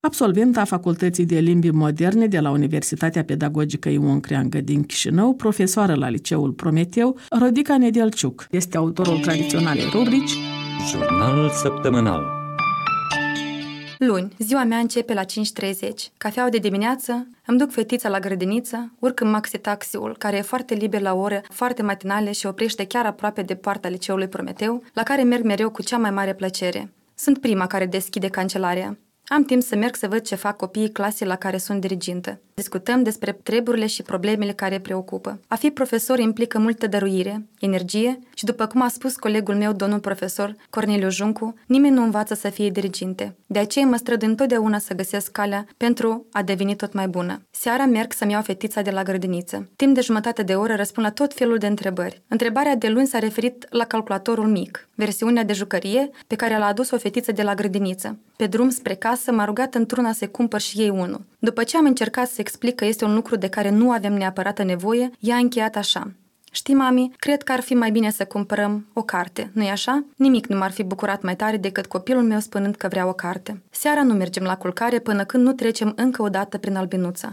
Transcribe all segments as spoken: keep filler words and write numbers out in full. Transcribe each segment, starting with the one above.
absolvent a Facultății de Limbi Moderne de la Universitatea Pedagogică Ion Creangă din Chișinău, profesoară la Liceul Prometeu, Rodica Nedelciuc este autorul tradiționalei rubrici Jurnal săptămânal. Luni, ziua mea începe la cinci și treizeci. Cafeaua de dimineață, îmi duc fetița la grădiniță, urc în maxi-taxiul, care e foarte liber la ore foarte matinale și oprește chiar aproape de poarta Liceului Prometeu, la care merg mereu cu cea mai mare plăcere. Sunt prima care deschide cancelarea. Am timp să merg să văd ce fac copiii clasei la care sunt dirigintă. Discutăm despre treburile și problemele care îi preocupă. A fi profesor implică multă dăruire, energie și, după cum a spus colegul meu, domnul profesor Corneliu Juncu, nimeni nu învață să fie diriginte. De aceea mă strădui întotdeauna să găsesc calea pentru a deveni tot mai bună. Seara merg să-mi iau fetița de la grădiniță. Timp de jumătate de oră răspund la tot felul de întrebări. Întrebarea de luni s-a referit la calculatorul mic, versiunea de jucărie pe care l-a adus o fetiță de la grădiniță. Pe drum spre casă m-a rugat într-una să cumpăr și ei unul. După ce am încercat să explic că este un lucru de care nu avem neapărat nevoie, ea a încheiat așa: "Știi, mami, cred că ar fi mai bine să cumpărăm o carte, nu-i așa? Nimic nu m-ar fi bucurat mai tare decât copilul meu spunând că vrea o carte." Seara nu mergem la culcare până când nu trecem încă o dată prin Albinuța.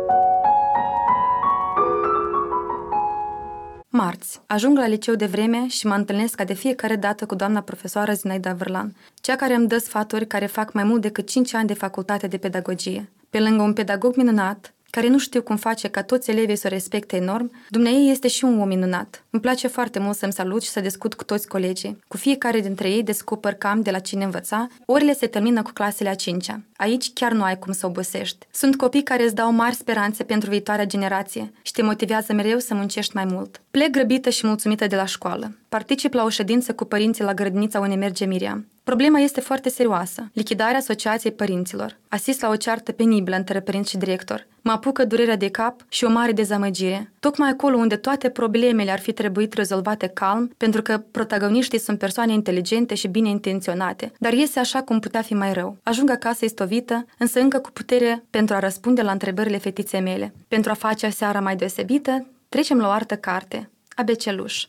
Marți. Ajung la liceu de vreme și mă întâlnesc ca de fiecare dată cu doamna profesoară Zinaida Vârlan, cea care îmi dă sfaturi care fac mai mult decât cinci ani de facultate de pedagogie. Pe lângă un pedagog minunat, care nu știu cum face ca toți elevii să o respecte enorm, dumneaei este și un om minunat. Îmi place foarte mult să-mi salut și să discut cu toți colegii. Cu fiecare dintre ei descoper cam de la cine învăța. Orele se termină cu clasele a cincea. Aici chiar nu ai cum să obosești. Sunt copii care îți dau mari speranțe pentru viitoarea generație și te motivează mereu să muncești mai mult. Plec grăbită și mulțumită de la școală. Particip la o ședință cu părinții la grădinița unde merge Miriam. Problema este foarte serioasă. Lichidarea Asociației Părinților. Asist la o ceartă penibilă între părinți și director. Mă apucă durerea de cap și o mare dezamăgire. Tocmai acolo unde toate problemele ar fi trebuit rezolvate calm, pentru că protagoniștii sunt persoane inteligente și bine intenționate, dar iese așa cum putea fi mai rău. Ajung acasă istovită, însă încă cu putere pentru a răspunde la întrebările fetiței mele. Pentru a face seara mai deosebită, trecem la o altă carte, Abeceluș.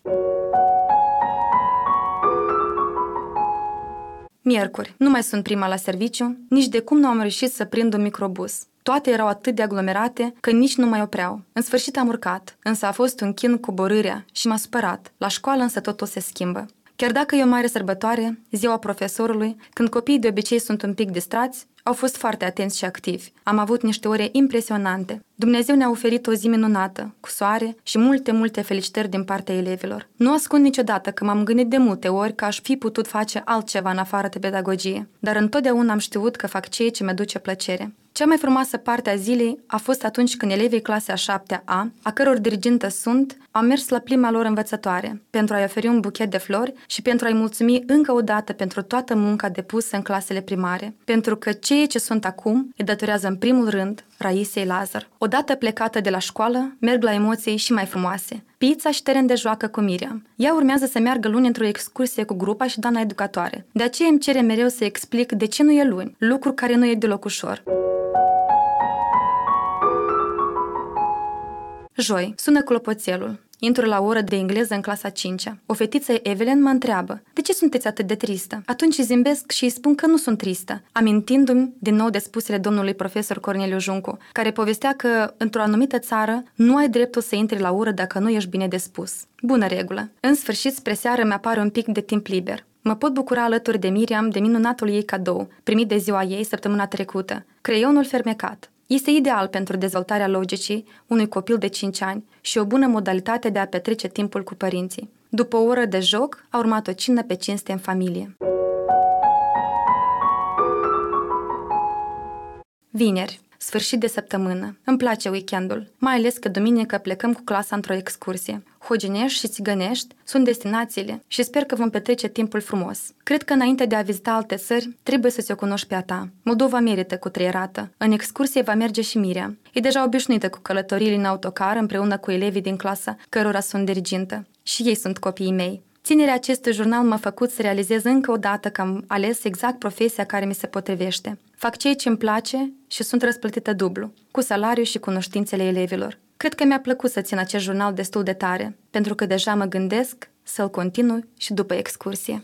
Miercuri. Nu mai sunt prima la serviciu, nici de cum nu am reușit să prind un microbus. Toate erau atât de aglomerate că nici nu mai opreau. În sfârșit am urcat, însă a fost un chin coborârea și m-a supărat. La școală însă totul se schimbă. Chiar dacă e o mare sărbătoare, ziua profesorului, când copiii de obicei sunt un pic distrați, au fost foarte atenți și activi. Am avut niște ore impresionante. Dumnezeu ne-a oferit o zi minunată, cu soare și multe, multe felicitări din partea elevilor. Nu ascund niciodată că m-am gândit de multe ori că aș fi putut face altceva în afară de pedagogie, dar întotdeauna am știut că fac ceea ce mi-aduce plăcere. Cea mai frumoasă parte a zilei a fost atunci când elevii clasei a șaptea A, a căror dirigintă sunt, au mers la prima lor învățătoare, pentru a-i oferi un buchet de flori și pentru a-i mulțumi încă o dată pentru toată munca depusă în clasele primare, pentru că ceea ce sunt acum îi datorează în primul rând Raisei Lazar. Odată plecată de la școală, merg la emoții și mai frumoase. Pizza și teren de joacă cu Miriam. Ea urmează să meargă luni într-o excursie cu grupa și doamna educatoare. De aceea îmi cere mereu să explic de ce nu e luni, lucru care nu e deloc ușor. Joi, sună clopoțelul. Intru la oră de engleză în clasa a cincea. O fetiță, Evelyn, mă întreabă: "De ce sunteți atât de tristă?" Atunci zâmbesc și îi spun că nu sunt tristă, amintindu-mi din nou de spusele domnului profesor Corneliu Juncu, care povestea că într-o anumită țară nu ai dreptul să intri la oră dacă nu ești bine de spus. Bună regulă. În sfârșit, spre seară mi-apare un pic de timp liber. Mă pot bucura alături de Miriam de minunatul ei cadou, primit de ziua ei săptămâna trecută, creionul fermecat. Este ideal pentru dezvoltarea logicii unui copil de cinci ani și o bună modalitate de a petrece timpul cu părinții. După o oră de joc, a urmat o cină pe cinste în familie. Vineri. Sfârșit de săptămână. Îmi place weekendul, mai ales că duminică plecăm cu clasa într-o excursie. Hoginești și Țigănești sunt destinațiile și sper că vom petrece timpul frumos. Cred că înainte de a vizita alte țări, trebuie să se cunoști pe a ta. Moldova merită cutreierată. În excursie va merge și Miriam. E deja obișnuită cu călătoriile în autocar împreună cu elevii din clasă cărora sunt dirigintă. Și ei sunt copiii mei. Ținerea acestui jurnal m-a făcut să realizez încă o dată că am ales exact profesia care mi se potrivește. Fac ceea ce îmi place și sunt răsplătită dublu, cu salariu și cunoștințele elevilor. Cred că mi-a plăcut să țin acest jurnal destul de tare, pentru că deja mă gândesc să-l continui și după excursie.